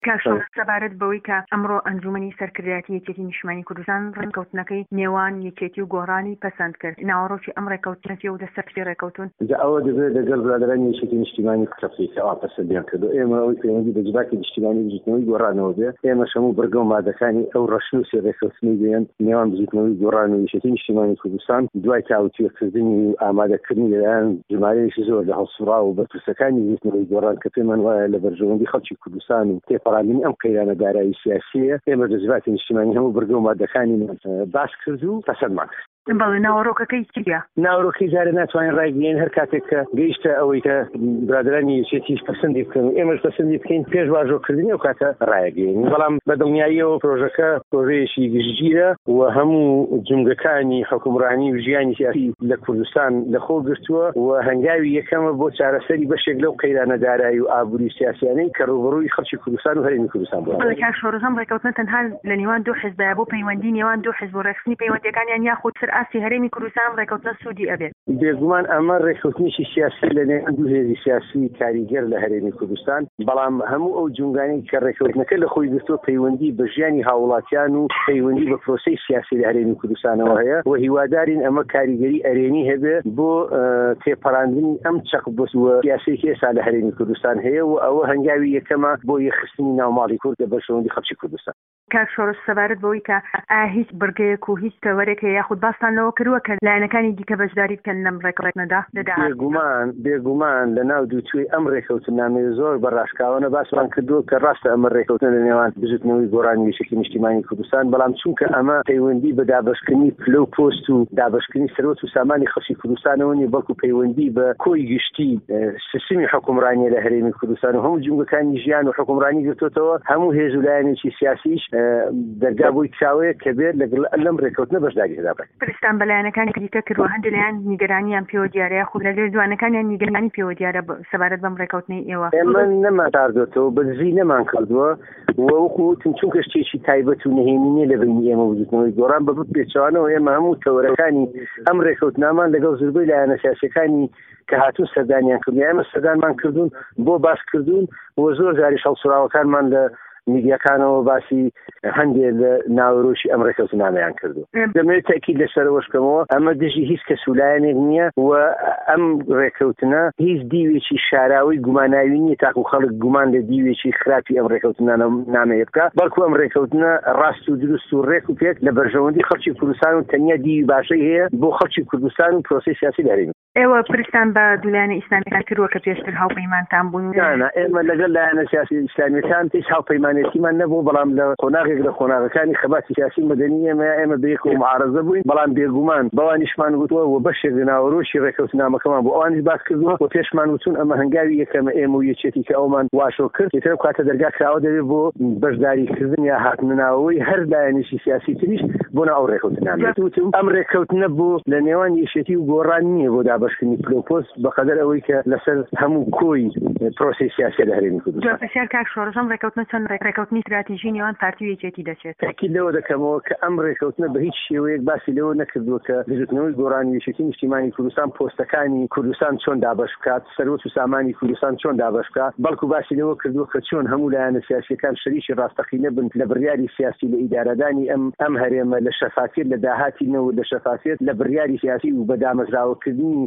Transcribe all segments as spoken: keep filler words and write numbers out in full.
کاشۆ سەبارەت بەوەی کە ئەمڕۆ ئەنجومەنی سەرکردایەتی یەکێتی نیشتیمانی کوردستان ڕێککەوتنەکەی نێوان یەکێتی و گۆڕانی پەسەند کرد ناوەڕۆکی ئەم ڕێککەوتنەتی و دەسەرفی ڕێککەوتون ئەوە دەبێت لەگەڵ برادرانی یەکێتی نیشتیمانی کوردستان پەسەندیان کردو ئێمە ئەوەی پەیوەندی بە جباکی نیشتیمانی بژیتنەوەی گۆڕانەوە بێ ئێمە هەموو بەرگە و مادەکانی ئەو ڕەشنووسی ڕێککەوتنی دێن نێوان بژیتنەوەی گۆڕان و یەکێتی نیشتیمانی کوردستان دوای تاوتوێکردنی و ئامادەکردنی لەلایەن ژمارەیەکی زۆر لە هەڵسوڕا و بەرپرسەکانی بژیتنەوەی گۆڕان کە پێمان وایە لە بەرژەوەندی خەڵکی کوردستان و تێپەڕاندنی ئەم قەیرانە دارایی سیاسیە ئێمە دەزباتی نیشتیمانی هەموو بەرگە و مادەکانی باس کرد و پەسەندمان کرد. بەڵێ ناوەڕۆکەکەی چییە؟ ناوەڕۆکەی جارە ناتوانین ڕایگەین هەر کاتێک کە گەیشتە ئەوەی کە برادرانی یەکێتیش پەسەندی بکەن و ئێمەش پەسەندی بکەین پێش واژۆکردنی ئەو کاتە ڕایگەین. بەڵام بەدڵنیاییەوە پرۆژەکە پرۆژەیەکی گشتگیرە و هەموو جومگەکانی حکومڕانی و ژیانی سیاسی لە کوردستان لەخۆ گرتووە و هەنگاوی یەکەمە بۆ چارەسەری بەشێک لەو قەیرانە دارایی و ئابووری سیاسیانەی کە ڕوبەڕووی خەڵکی کوردستان و هەرێمی کوردستان بووە. بەڵێ کاکشۆڕەم ڕێککەوتنە تەنها لە نێوان دوو حیزبە بۆ پەیوەندی نێوان دوو حیزب و ڕێکخستنی پەیوەندیەکانیان یاخود سەر ئاستی هەرێمی کوردستان ڕێککەوتنە سوودی ئەبێت. بێگومان ئەمە ڕێککەوتنیشی سیاسی لە نێوان دوو هێزی سیاسی کاریگەر لە هەرێمی کوردستان بەڵام هەموو ئەو جونگانەی کە ڕێککەوتنەکە لە خۆی گرتووە پەیوەندی بە ژیانی هاوڵاتیان و پەیوەندی بە پرۆسەی سیاسی لە هەرێمی کوردستانەوە هەیە و هیوادارین ئەمە کاریگەری ئەرێنی هەبێ بۆ تێپەڕاندنی ئەم چەقبووە سیاسەیەکی ئێستا لە هەرێمی کوردستان هەیە و ئەوە هەنگاوی یەکەمە بۆ یەخستنی ناوماڵی کورد لە بەرژەوەندی خەڵکی کوردستان. کاکشۆڕ سەبارەت بەوەی کە ئایا هیچ بڕگەیەک و هیچ تەوەرێک هەیە یاخود باستان لەوە کردووە کە لایەنەکانی دیکە بەشداری بکەن لەم ڕێککەوتنەدا بێگومان بێگومان لە ناو دووتوێی ئەم ڕێککەوتنامەیە زۆر بەڕاشکاوانە باسمان کردووە کە ڕاستە ئەمە ڕێککەوتنە لە نێوان بژێتنەوەی گۆڕانی یەکێتی نیشتیمانی کوردستان بەڵام چونکە ئەمە پەیوەندی بە دابەشکردنی پلە و پۆست و دابەشکردنی سەرۆت و سامانی خەڵکی کوردستانەوە نیە بەڵکو پەیوەندی بە کۆی گشتی سیستمی حکومڕانیە لە هەرێمی کوردستان و هەموو جومگەکانی ژیان و حکومڕانی گرتوتەوە هەموو هێز و لایەنێکی سیاسیش دەرگا بۆی کراوەیە کە بێت لەگەڵ لەم ڕێککەوتنە بەشداری هەدا بکات. پرستان بەلایەنەکانی دیکە کردووە هەندێک لایەن نیگەرانیان پێوە دیارەیە خود لە دوانەکانیان نیگەرانی پێوە دیارە سەبارەت بەم ڕێککەوتنەی ئێوە ئێمە نەماتاردۆتەوە بەدزی نەمان کردووە وەوەکوتم چونکە شتێکی تایبەت و نهێنینیە لە بینی ئێمە وجودنەوەی گۆڕان بە پێچوانەوە ئێمە هەموو تەوەرەکانی ئەم ڕێککەوتنامان لەگەڵ زۆربەی لایەنە سیاسیەکانی کە هاتوون سەردانیان کردوون ئێمە سەردانمان کردوون بۆ باسکردوون و زۆر جاریش هەڵسوراوەکانمان لە میدیاکانەوە باسی هەندێک لە ناوەڕۆشی ئەم ڕێککەوتنامەیان کردو. دەمەوێت تاکید لەسەرەوەش بکەمەوە ئەمە دژی هیچ کەسولایەنێک نییە و ئەم ڕێککەوتنە هیچ دیوێکی شاراوی گوماناوی نییە تاکو خەڵک گومان لە دیوێکی خراپی ئەم ڕێککەوتنامەیە بکە بەڵکو ئەم ڕێککەوتنە ڕاست و دروست و ڕێک و پێک لە بەرژەوەندی خەڵکی کوردستان و تەنیا دیوی باشەی هەیە بۆ خەڵکی کوردستان و پرۆسەی سیاسی دارین. ئێوە پرستان بە دوولایەنە ئیسلامیەکان کردووە کە پێشتر هاوپەیمانتان بوون؟ ئێمە لەگەڵ لایەنە سیاسی ئیسلامیەکان هیچ هاوپەیمانێتیمان نەبوو بەڵام لە قۆناغێک لە قۆناغەکانی خەباتی سیاسی مەدەنی ئێمە ئێمە بەیەک و معارەزە بووین بەڵام بێگومان بەوانیشمان گوتووە و بەشێک لە ناوەڕۆشی ڕێککەوتنامەکەمان بوو ئەوانیش باس کردووە و پێشمان وتون ئەمە هەنگاوی یەکەمە ئێمە و یەکێتی کە ئەومان واشۆ کرد یەکەم کاتە دەرگا کراوە دەبێت بۆ بەشداریکردن یا هاتنەناوەوەی هەر لایەنێکی سیاسی تریش بۆ ناو ڕێککەوتنامە وتم ئەم ڕێککەوتنە بوو لە نێوان یەکێتی و گۆڕان نییە بۆ دابەشکردنی پلۆپۆست بەقەدەر ئەوەی کە لەسەر هەموو کۆی پرۆسەی سیاسی لە هەرێمی کوردستان. پرسیار کاکشۆڕەم ڕێککەوتنە چەند ڕێککەوتنی استراتیژی نێوان پارتی و یەکێتی دەچێت؟ تاکید لەوە دەکەمەوە کە ئەم ڕێککەوتنە بە هیچ شێوەیەک باسی لەوە نەکردووە کە بژێتنەوەی گۆڕانی یەکێتی نیشتیمانی کوردستان پۆستەکانی کوردستان چۆن دابەش بکات سەرۆت و سامانی کوردستان چۆن دابەش بکات بەڵکو باسی لەوە کردووە کە چۆن هەموو لایەنە سیاسیەکان شەریکی ڕاستەقینە بن لە بڕیاری سیاسی لە ئیدارەدانی ئەم ئەم هەرێمە لە شەفافیت لە داهاتی نەوە لە شەفافیت لە بڕیاری سیاسی و بەدامەزراوەکردنی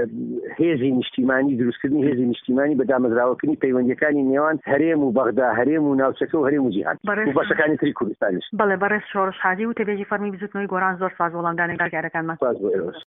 هێزی نیشتیمانی دروستکردنی هێزی نیشتیمانی بەدامەزراوەکردنی پەیوەندیەکانی نێوان هەرێم و بەغدا هەرێم و ناوچەکە و هەرێم و جیهان و بەشەکانی تری کوردستانیش. بەڵێ بەڕێز شۆڕش حاجی و تەبێژی فەرمی بزوتنەوەی گۆڕان زۆر ساز وەڵامدانێک کارەکانمان.